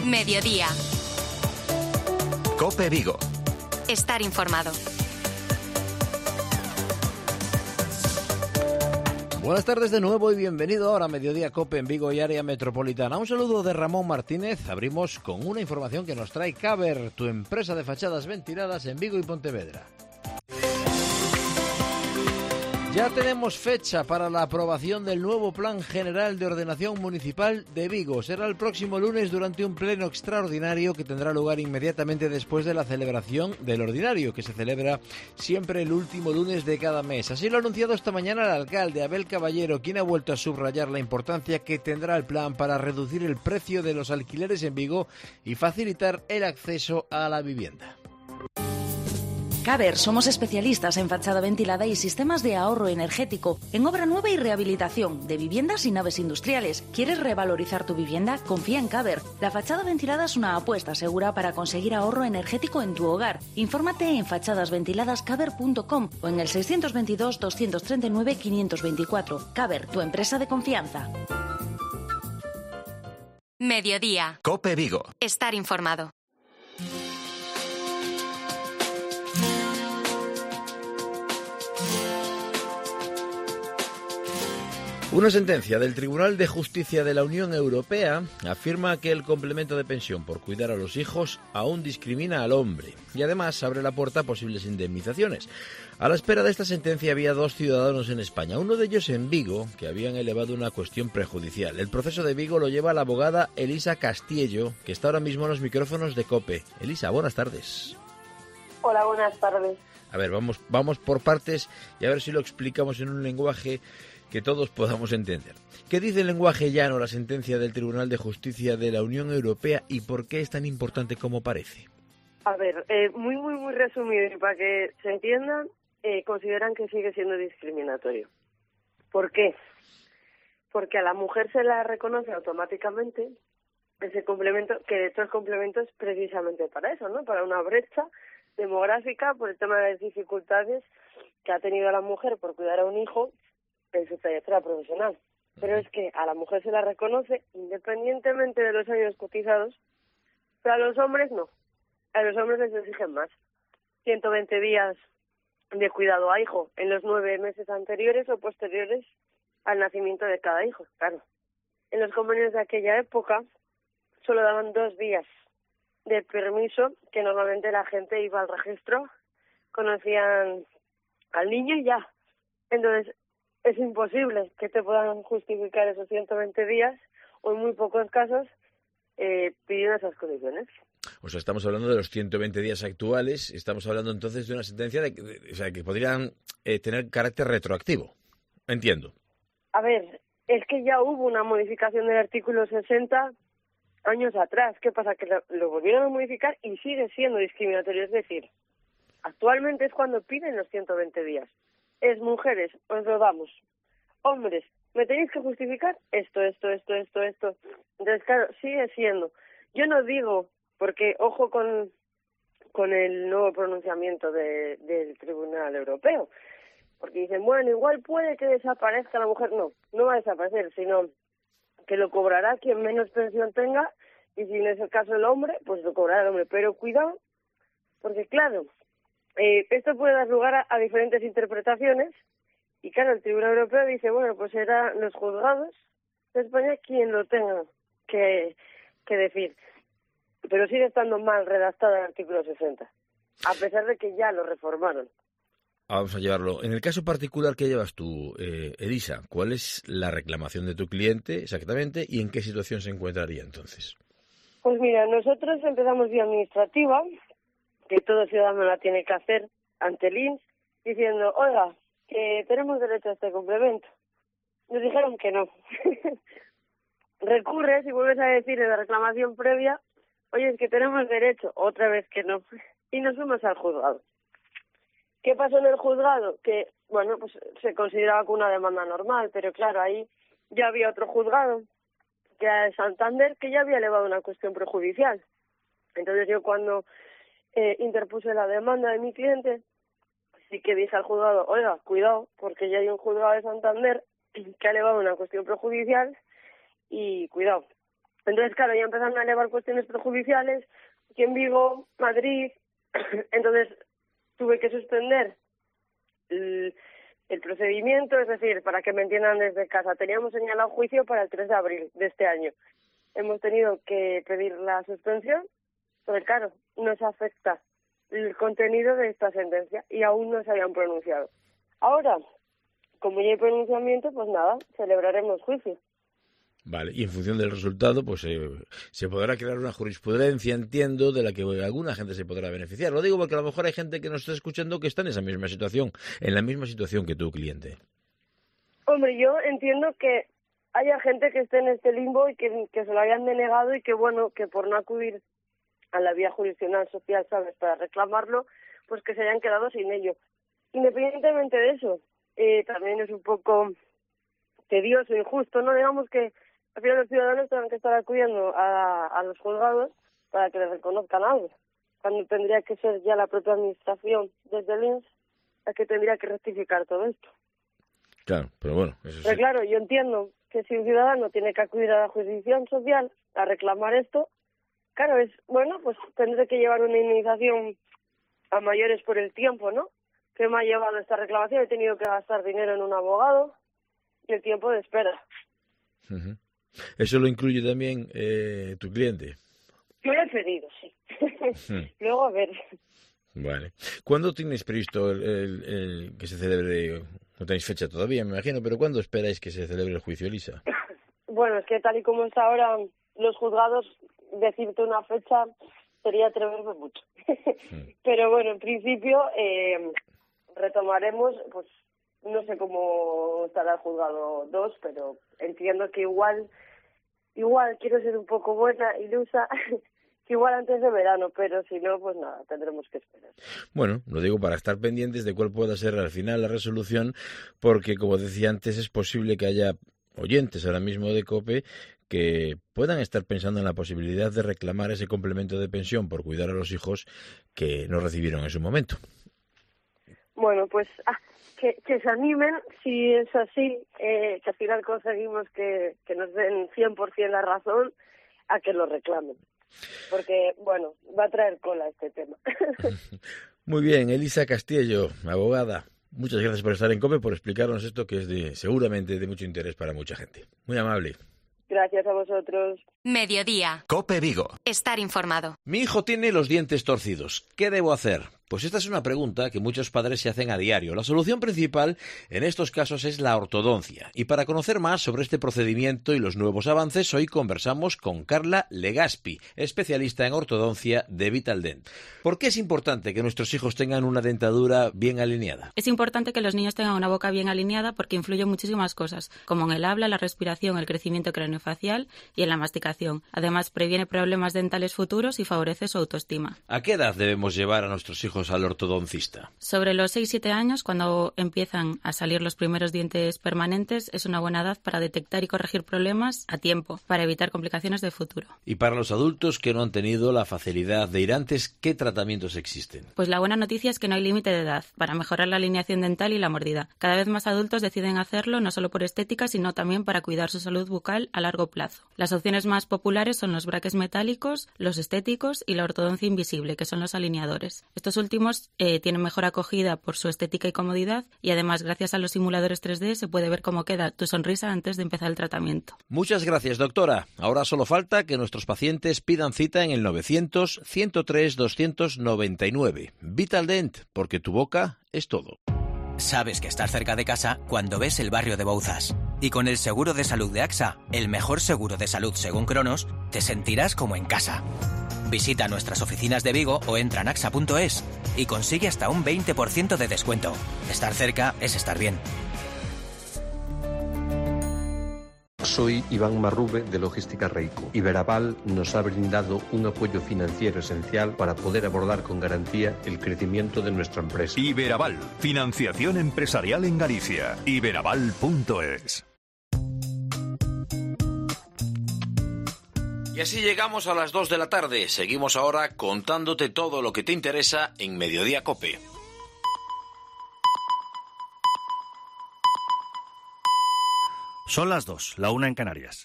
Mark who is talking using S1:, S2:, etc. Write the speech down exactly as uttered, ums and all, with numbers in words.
S1: Mediodía.
S2: COPE Vigo.
S1: Estar informado.
S3: Buenas tardes de nuevo y bienvenido ahora a Mediodía COPE en Vigo y área metropolitana. Un saludo de Ramón Martínez. Abrimos con una información que nos trae Caber, tu empresa de fachadas ventiladas en Vigo y Pontevedra. Ya tenemos fecha para la aprobación del nuevo Plan General de Ordenación Municipal de Vigo. Será el próximo lunes durante un pleno extraordinario que tendrá lugar inmediatamente después de la celebración del ordinario, que se celebra siempre el último lunes de cada mes. Así lo ha anunciado esta mañana el alcalde Abel Caballero, quien ha vuelto a subrayar la importancia que tendrá el plan para reducir el precio de los alquileres en Vigo y facilitar el acceso a la vivienda.
S4: Caber, somos especialistas en fachada ventilada y sistemas de ahorro energético, en obra nueva y rehabilitación de viviendas y naves industriales. ¿Quieres revalorizar tu vivienda? Confía en Caber. La fachada ventilada es una apuesta segura para conseguir ahorro energético en tu hogar. Infórmate en fachadas ventiladas caber punto com o en el seiscientos veintidós, doscientos treinta y nueve, quinientos veinticuatro. Caber, tu empresa de confianza.
S1: Mediodía.
S2: COPE Vigo.
S1: Estar informado.
S3: Una sentencia del Tribunal de Justicia de la Unión Europea afirma que el complemento de pensión por cuidar a los hijos aún discrimina al hombre y además abre la puerta a posibles indemnizaciones. A la espera de esta sentencia había dos ciudadanos en España, uno de ellos en Vigo, que habían elevado una cuestión prejudicial. El proceso de Vigo lo lleva la abogada Elisa Castillo, que está ahora mismo en los micrófonos de COPE. Elisa, buenas tardes.
S5: Hola, buenas tardes.
S3: A ver, vamos, vamos por partes y a ver si lo explicamos en un lenguaje que todos podamos entender. ¿Qué dice el lenguaje llano la sentencia del Tribunal de Justicia de la Unión Europea y por qué es tan importante como parece?
S5: A ver, eh, muy, muy, muy resumido y para que se entiendan, eh, consideran que sigue siendo discriminatorio. ¿Por qué? Porque a la mujer se la reconoce automáticamente ese complemento, que de hecho el complemento es precisamente para eso, ¿no? Para una brecha demográfica por el tema de las dificultades que ha tenido la mujer por cuidar a un hijo en su trayectoria profesional. Pero es que a la mujer se la reconoce independientemente de los años cotizados, pero a los hombres no. A los hombres les exigen más. ciento veinte días de cuidado a hijo en los nueve meses anteriores o posteriores al nacimiento de cada hijo, claro. En los convenios de aquella época solo daban dos días de permiso, que normalmente la gente iba al registro, conocían al niño y ya. Entonces, es imposible que te puedan justificar esos ciento veinte días o en muy pocos casos eh, pidiendo esas condiciones.
S3: O sea, estamos hablando de los ciento veinte días actuales, estamos hablando entonces de una sentencia de, de, o sea, que podrían eh, tener carácter retroactivo. Entiendo.
S5: A ver, es que ya hubo una modificación del artículo sesenta años atrás. ¿Qué pasa? Que lo, lo volvieron a modificar y sigue siendo discriminatorio. Es decir, actualmente es cuando piden los ciento veinte días. Es mujeres, os lo damos. Hombres, me tenéis que justificar esto, esto, esto, esto, esto. Entonces, claro, sigue siendo. Yo no digo, porque ojo con, con el nuevo pronunciamiento de, del Tribunal Europeo, porque dicen, bueno, igual puede que desaparezca la mujer. No, no va a desaparecer, sino que lo cobrará quien menos pensión tenga, y si no es el caso el hombre, pues lo cobrará el hombre. Pero cuidado, porque claro, Eh, esto puede dar lugar a, a diferentes interpretaciones y claro, el Tribunal Europeo dice, bueno, pues serán los juzgados de España quien lo tengan que, que decir. Pero sigue estando mal redactado el artículo sesenta, a pesar de que ya lo reformaron.
S3: Vamos a llevarlo. En el caso particular que llevas tú, eh, Elisa, ¿cuál es la reclamación de tu cliente exactamente y en qué situación se encontraría entonces?
S5: Pues mira, nosotros empezamos vía administrativa, que todo ciudadano la tiene que hacer ante el I N S, diciendo, oiga, que tenemos derecho a este complemento. Nos dijeron que no. Recurres y vuelves a decir en la reclamación previa, oye, es que tenemos derecho, otra vez que no. Y nos fuimos al juzgado. ¿Qué pasó en el juzgado? Que, bueno, pues se consideraba como una demanda normal, pero claro, ahí ya había otro juzgado, que era de Santander, que ya había elevado una cuestión prejudicial. Entonces yo cuando Eh, interpuse la demanda de mi cliente, sí que dije al juzgado, oiga, cuidado, porque ya hay un juzgado de Santander que ha elevado una cuestión prejudicial y cuidado. Entonces, claro, ya empezaron a elevar cuestiones prejudiciales, aquí en Vigo, Madrid, entonces tuve que suspender el, el procedimiento, es decir, para que me entiendan desde casa, teníamos señalado juicio para el tres de abril de este año. Hemos tenido que pedir la suspensión, porque claro, nos afecta el contenido de esta sentencia y aún no se habían pronunciado. Ahora, como ya hay pronunciamiento, pues nada, celebraremos juicio.
S3: Vale, y en función del resultado, pues eh, se podrá crear una jurisprudencia, entiendo, de la que alguna gente se podrá beneficiar. Lo digo porque a lo mejor hay gente que nos está escuchando que está en esa misma situación, en la misma situación que tu cliente.
S5: Hombre, yo entiendo que haya gente que esté en este limbo y que, que se lo hayan denegado y que, bueno, que por no acudir a la vía jurisdiccional social, ¿sabes?, para reclamarlo, pues que se hayan quedado sin ello. Independientemente de eso, eh, también es un poco tedioso, injusto, ¿no? Digamos que al final los ciudadanos tengan que estar acudiendo a, a los juzgados para que les reconozcan algo, cuando tendría que ser ya la propia administración desde el I N S la que tendría que rectificar todo esto.
S3: Claro, pero bueno, eso sí.
S5: Pero claro, yo entiendo que si un ciudadano tiene que acudir a la jurisdicción social a reclamar esto, claro, es, bueno, pues tendré que llevar una indemnización a mayores por el tiempo, ¿no?, que me ha llevado esta reclamación. He tenido que gastar dinero en un abogado y el tiempo de espera.
S3: Uh-huh. ¿Eso lo incluye también eh, tu cliente?
S5: Yo lo he pedido, sí. Uh-huh. Luego, a ver.
S3: Vale. ¿Cuándo tienes previsto el, el, el que se celebre? No tenéis fecha todavía, me imagino, pero ¿cuándo esperáis que se celebre el juicio, Elisa?
S5: Bueno, es que tal y como está ahora los juzgados, decirte una fecha sería atreverme mucho. Uh-huh. Pero bueno, en principio eh, retomaremos, pues no sé cómo estará el juzgado dos, pero entiendo que igual, igual quiero ser un poco buena, ilusa, que igual antes de verano, pero si no, pues nada, tendremos que esperar.
S3: Bueno, lo digo para estar pendientes de cuál pueda ser al final la resolución, porque como decía antes, es posible que haya oyentes ahora mismo de COPE que puedan estar pensando en la posibilidad de reclamar ese complemento de pensión por cuidar a los hijos que no recibieron en su momento.
S5: Bueno, pues ah, que, que se animen, si es así, eh, que al final conseguimos que, que nos den cien por ciento la razón, a que lo reclamen. Porque, bueno, va a traer cola este tema.
S3: Muy bien, Elisa Castillo, abogada. Muchas gracias por estar en COPE, por explicarnos esto que es de seguramente de mucho interés para mucha gente. Muy amable.
S5: Gracias a vosotros.
S1: Mediodía.
S2: COPE Vigo.
S1: Estar informado.
S3: Mi hijo tiene los dientes torcidos. ¿Qué debo hacer? Pues esta es una pregunta que muchos padres se hacen a diario. La solución principal en estos casos es la ortodoncia. Y para conocer más sobre este procedimiento y los nuevos avances, hoy conversamos con Carla Legaspi, especialista en ortodoncia de Vitaldent. ¿Por qué es importante que nuestros hijos tengan una dentadura bien alineada?
S6: Es importante que los niños tengan una boca bien alineada porque influyen muchísimas cosas, como en el habla, la respiración, el crecimiento craneofacial y en la masticación. Además, previene problemas dentales futuros y favorece su autoestima.
S3: ¿A qué edad debemos llevar a nuestros hijos al ortodoncista?
S6: Sobre los seis siete años, cuando empiezan a salir los primeros dientes permanentes, es una buena edad para detectar y corregir problemas a tiempo, para evitar complicaciones de futuro.
S3: Y para los adultos que no han tenido la facilidad de ir antes, ¿qué tratamientos existen?
S6: Pues la buena noticia es que no hay límite de edad para mejorar la alineación dental y la mordida. Cada vez más adultos deciden hacerlo no solo por estética, sino también para cuidar su salud bucal a largo plazo. Las opciones más populares son los braques metálicos, los estéticos y la ortodoncia invisible, que son los alineadores. Estos últimos eh, tienen mejor acogida por su estética y comodidad y además gracias a los simuladores tres D se puede ver cómo queda tu sonrisa antes de empezar el tratamiento.
S3: Muchas gracias, doctora. Ahora solo falta que nuestros pacientes pidan cita en el novecientos, ciento tres, doscientos noventa y nueve. Vitaldent, porque tu boca es todo.
S2: Sabes que estás cerca de casa cuando ves el barrio de Bouzas. Y con el seguro de salud de AXA, el mejor seguro de salud según Cronos, te sentirás como en casa. Visita nuestras oficinas de Vigo o entra en axa punto es y consigue hasta un veinte por ciento de descuento. Estar cerca es estar bien.
S7: Soy Iván Marrube de Logística Reico. Iberaval nos ha brindado un apoyo financiero esencial para poder abordar con garantía el crecimiento de nuestra empresa.
S8: Iberaval, financiación empresarial en Galicia. iberaval punto es.
S3: Y así llegamos a las dos de la tarde. Seguimos ahora contándote todo lo que te interesa en Mediodía COPE.
S9: Son las dos, la una en Canarias.